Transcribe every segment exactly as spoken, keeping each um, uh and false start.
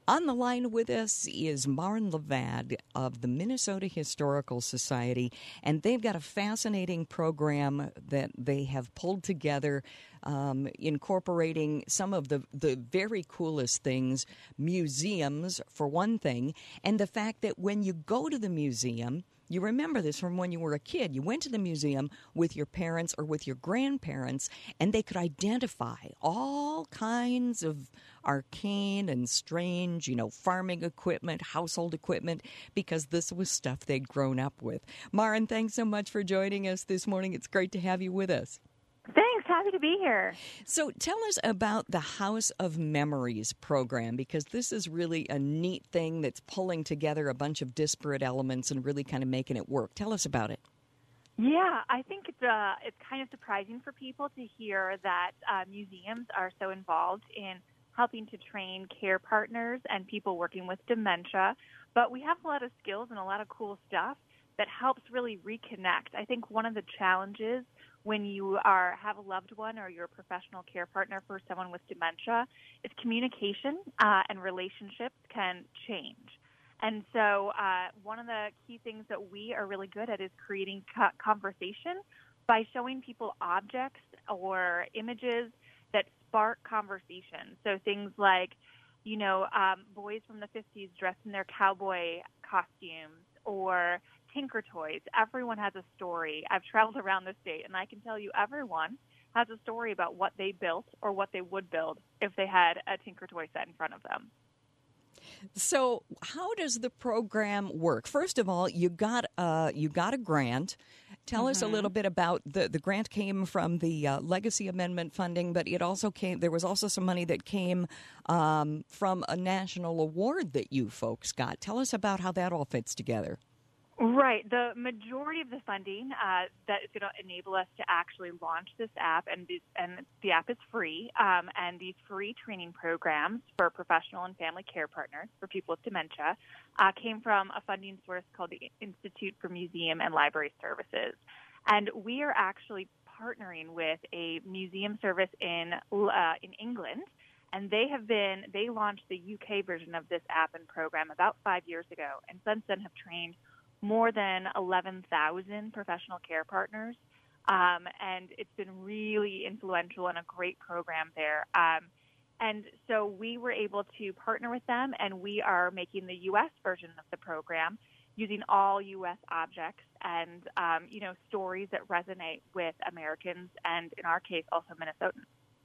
On the line with us is Maren Levad of the Minnesota Historical Society, and they've got a fascinating program that they have pulled together, um, incorporating some of the, the very coolest things, museums, for one thing, and the fact that when you go to the museum, you remember this from when you were a kid. You went to the museum with your parents or with your grandparents, and they could identify all kinds of arcane and strange, you know, farming equipment, household equipment, because this was stuff they'd grown up with. Maren, thanks so much for joining us this morning. It's great to have you with us. Thanks. Happy to be here. So tell us about the House of Memories program, because this is really a neat thing that's pulling together a bunch of disparate elements and really kind of making it work. Tell us about it. Yeah, I think it's, uh, it's kind of surprising for people to hear that uh, museums are so involved in helping to train care partners and people working with dementia. But we have a lot of skills and a lot of cool stuff that helps really reconnect. I think one of the challenges when you are have a loved one or you're a professional care partner for someone with dementia is communication uh, and relationships can change. And so uh, one of the key things that we are really good at is creating co- conversation by showing people objects or images that spark conversation. So things like, you know, um, boys from the fifties dressed in their cowboy costumes, or Tinker Toys. Everyone has a story. I've traveled around the state, and I can tell you everyone has a story about what they built or what they would build if they had a Tinker Toy set in front of them. So how does the program work? First of all, you got uh, you got a grant. Tell mm-hmm. us a little bit about the, the grant came from the uh, Legacy Amendment funding, but it also came. There was also some money that came um, from a national award that you folks got. Tell us about how that all fits together. Right. The majority of the funding uh, that is going to enable us to actually launch this app, and, this, and the app is free, um, and these free training programs for professional and family care partners for people with dementia uh, came from a funding source called the Institute for Museum and Library Services. And we are actually partnering with a museum service in uh, in England, and they have been, they launched the U K version of this app and program about five years ago, and since then have trained more than eleven thousand professional care partners, um, and it's been really influential and a great program there. Um, and so we were able to partner with them, and we are making the U S version of the program using all U S objects and, um, you know, stories that resonate with Americans and, in our case, also Minnesotans.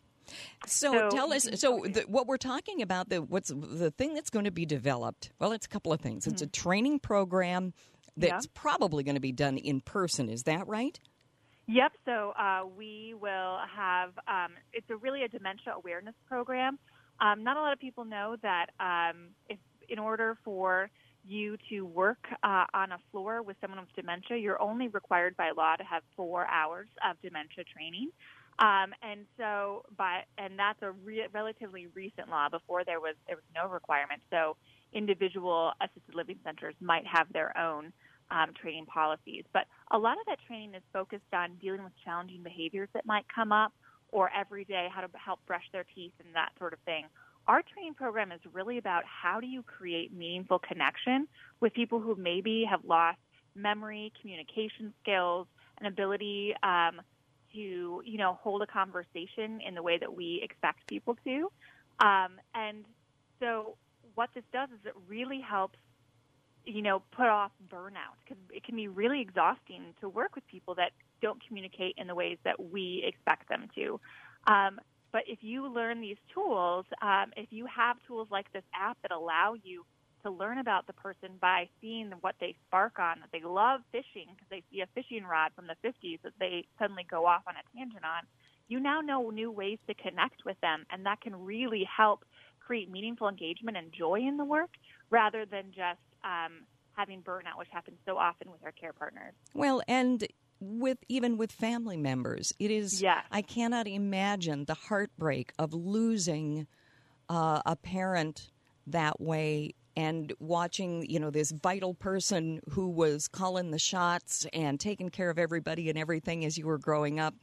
So, so tell us, so the, what we're talking about, the what's the thing that's going to be developed, well, it's a couple of things. It's mm-hmm. a training program that's yeah. probably going to be done in person. Is that right? Yep. So uh, we will have, um, it's a really a dementia awareness program. Um, not a lot of people know that um, if in order for you to work uh, on a floor with someone with dementia, you're only required by law to have four hours of dementia training. Um, and so, by, and that's a re- relatively recent law. Before there was there was no requirement. So individual assisted living centers might have their own um, training policies. But a lot of that training is focused on dealing with challenging behaviors that might come up, or every day how to help brush their teeth and that sort of thing. Our training program is really about how do you create meaningful connection with people who maybe have lost memory, communication skills, and ability um, to, you know, hold a conversation in the way that we expect people to. Um, and so what this does is it really helps, you know, put off burnout, because it can be really exhausting to work with people that don't communicate in the ways that we expect them to. Um, but if you learn these tools, um, if you have tools like this app that allow you to learn about the person by seeing what they spark on, that they love fishing because they see a fishing rod from the fifties that they suddenly go off on a tangent on, you now know new ways to connect with them, and that can really help create meaningful engagement and joy in the work rather than just um, having burnout, which happens so often with our care partners. Well, and with even with family members, it is, yes. I cannot imagine the heartbreak of losing uh, a parent that way, and watching, you know, this vital person who was calling the shots and taking care of everybody and everything as you were growing up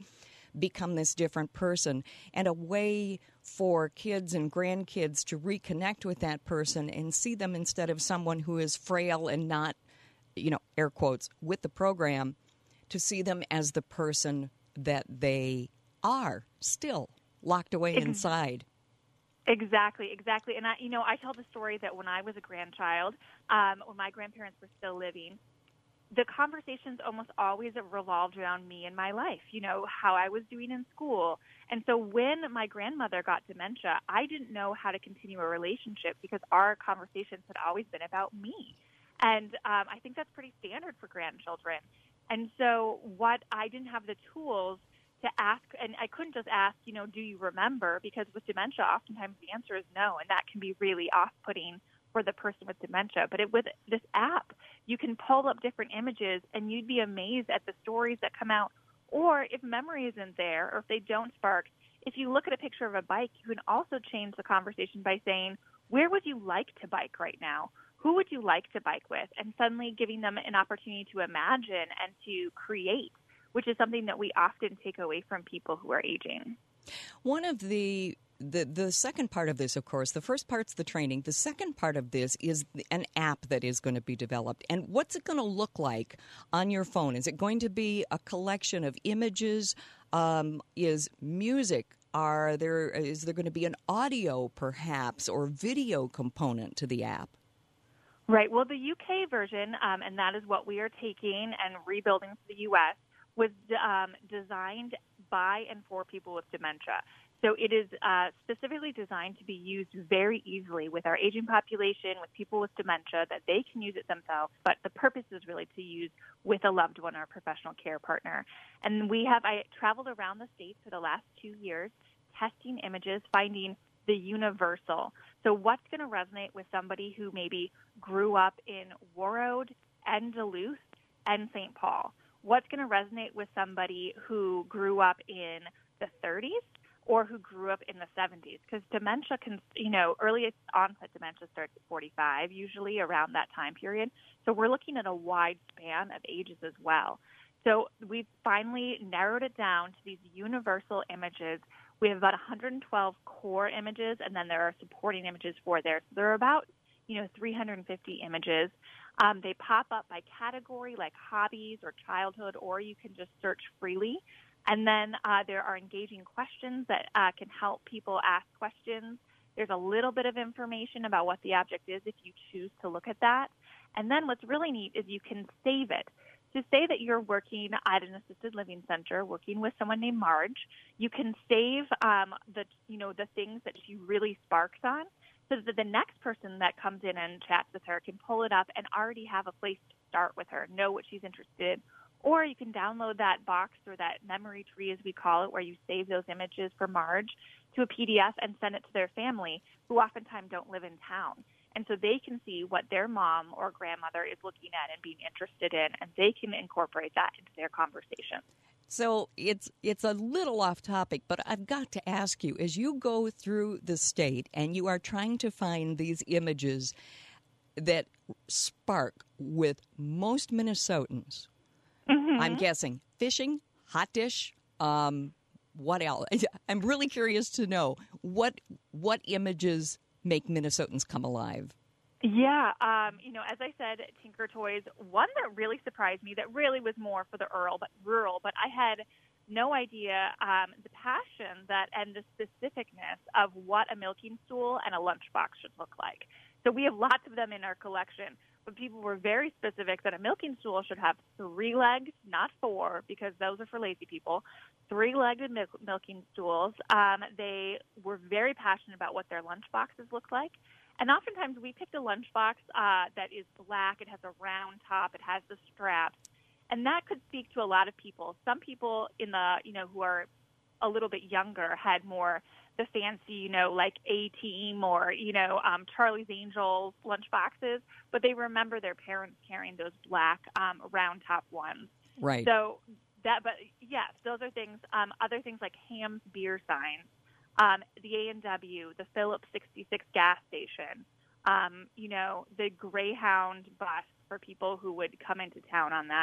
become this different person, and a way for kids and grandkids to reconnect with that person and see them instead of someone who is frail and not, you know, air quotes, with the program, to see them as the person that they are still locked away Ex- inside. Exactly, exactly. And, I, you know, I tell the story that when I was a grandchild, um, when my grandparents were still living, the conversations almost always revolved around me and my life, you know, how I was doing in school. And so when my grandmother got dementia, I didn't know how to continue a relationship because our conversations had always been about me. And um, I think that's pretty standard for grandchildren. And so what I didn't have the tools to ask, and I couldn't just ask, you know, do you remember? Because with dementia, oftentimes the answer is no, and that can be really off-putting for the person with dementia. But it, with this app, you can pull up different images, and you'd be amazed at the stories that come out. Or if memory isn't there, or if they don't spark, if you look at a picture of a bike, you can also change the conversation by saying, where would you like to bike right now? Who would you like to bike with? And suddenly giving them an opportunity to imagine and to create, which is something that we often take away from people who are aging. One of the the the second part of this, of course, the first part's the training. The second part of this is an app that is going to be developed. And what's it going to look like on your phone? Is it going to be a collection of images? Um, is music? Are there is there going to be an audio, perhaps, or video component to the app? Right. Well, the U K version, um, and that is what we are taking and rebuilding for the U S, was um, designed by and for people with dementia. So it is uh, specifically designed to be used very easily with our aging population, with people with dementia, that they can use it themselves. But the purpose is really to use with a loved one or a professional care partner. And we have, I traveled around the state for the last two years, testing images, finding the universal. So what's going to resonate with somebody who maybe grew up in Warroad and Duluth and Saint Paul? What's going to resonate with somebody who grew up in the thirties or who grew up in the seventies? Because dementia can, you know, earliest onset dementia starts at forty-five, usually around that time period. So we're looking at a wide span of ages as well. So we've finally narrowed it down to these universal images. We have about one hundred twelve core images, and then there are supporting images for there. So there are about, you know, three hundred fifty images. Um, they pop up by category, like hobbies or childhood, or you can just search freely. And then uh, there are engaging questions that uh, can help people ask questions. There's a little bit of information about what the object is if you choose to look at that. And then what's really neat is you can save it. To say that you're working at an assisted living center, working with someone named Marge, you can save um, the, you know, the things that she really sparks on, so that the next person that comes in and chats with her can pull it up and already have a place to start with her, know what she's interested in. Or you can download that box or that memory tree, as we call it, where you save those images for Marge to a P D F and send it to their family, who oftentimes don't live in town. And so they can see what their mom or grandmother is looking at and being interested in, and they can incorporate that into their conversation. So it's it's a little off topic, but I've got to ask you, as you go through the state and you are trying to find these images that spark with most Minnesotans, mm-hmm. I'm guessing fishing, hot dish, um, what else? I'm really curious to know what what images make Minnesotans come alive. Yeah, um, you know, as I said, Tinker Toys, one that really surprised me, that really was more for the rural, but rural, but I had no idea um, the passion that and the specificness of what a milking stool and a lunchbox should look like. So we have lots of them in our collection, but people were very specific that a milking stool should have three legs, not four, because those are for lazy people, three-legged mil- milking stools. Um, they were very passionate about what their lunchboxes look like. And oftentimes we picked a lunchbox uh, that is black. It has a round top. It has the straps. And that could speak to a lot of people. Some people in the, you know, who are a little bit younger had more the fancy, you know, like A-Team or, you know, um, Charlie's Angels lunchboxes, but they remember their parents carrying those black um, round top ones. Right. So that, but yes, those are things. Um, other things like Ham's beer signs. Um, the A and W, the Phillips sixty-six gas station, um, you know, the Greyhound bus for people who would come into town on that.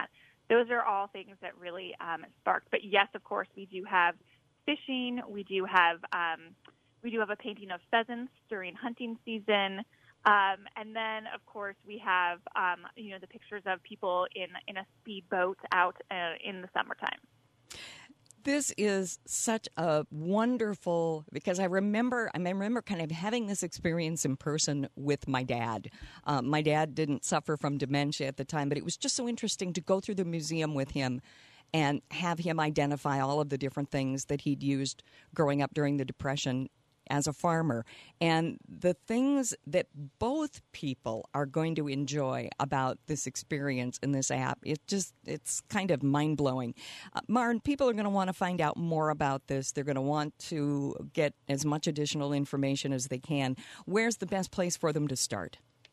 those are all things that really um, sparked. But yes, of course, we do have fishing. We do have um, we do have a painting of pheasants during hunting season. Um, and then, of course, we have, um, you know, the pictures of people in, in a speedboat out uh, in the summertime. This is such a wonderful, because I remember, I remember kind of having this experience in person with my dad. Um, my dad didn't suffer from dementia at the time, but it was just so interesting to go through the museum with him and have him identify all of the different things that he'd used growing up during the Depression as a farmer, and the things that both people are going to enjoy about this experience in this app. It just, it's kind of mind-blowing. Uh, Maren, people are going to want to find out more about this. They're going to want to get as much additional information as they can. Where's the best place for them to start?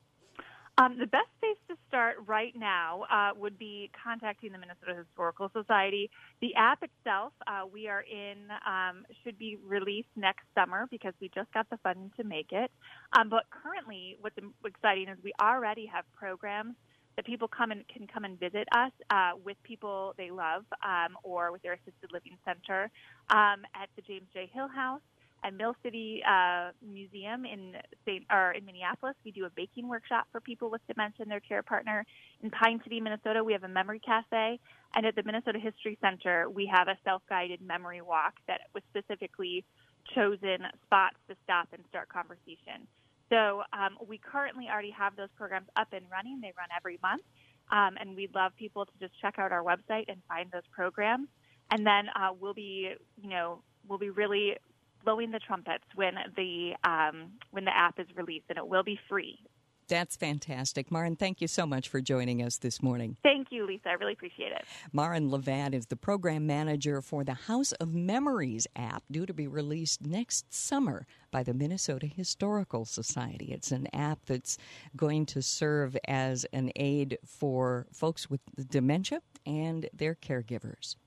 Um, the best place to start right now uh, would be contacting the Minnesota Historical Society. The app itself, uh, we are in, um, should be released next summer because we just got the funding to make it. Um, but currently, what's exciting is we already have programs that people come and can come and visit us uh, with people they love um, or with their assisted living center um, at the James J. Hill House. At Mill City uh, Museum in Saint or in Minneapolis, we do a baking workshop for people with dementia and their care partner. In Pine City, Minnesota, we have a memory cafe. And at the Minnesota History Center, we have a self-guided memory walk that was specifically chosen spots to stop and start conversation. So um, we currently already have those programs up and running. They run every month. Um, and we'd love people to just check out our website and find those programs. And then uh, we'll be, you know, we'll be really blowing the trumpets when the um, when the app is released, and it will be free. That's fantastic. Maren, thank you so much for joining us this morning. Thank you, Lisa. I really appreciate it. Maren Levad is the program manager for the House of Memories app, due to be released next summer by the Minnesota Historical Society. It's an app that's going to serve as an aid for folks with dementia and their caregivers.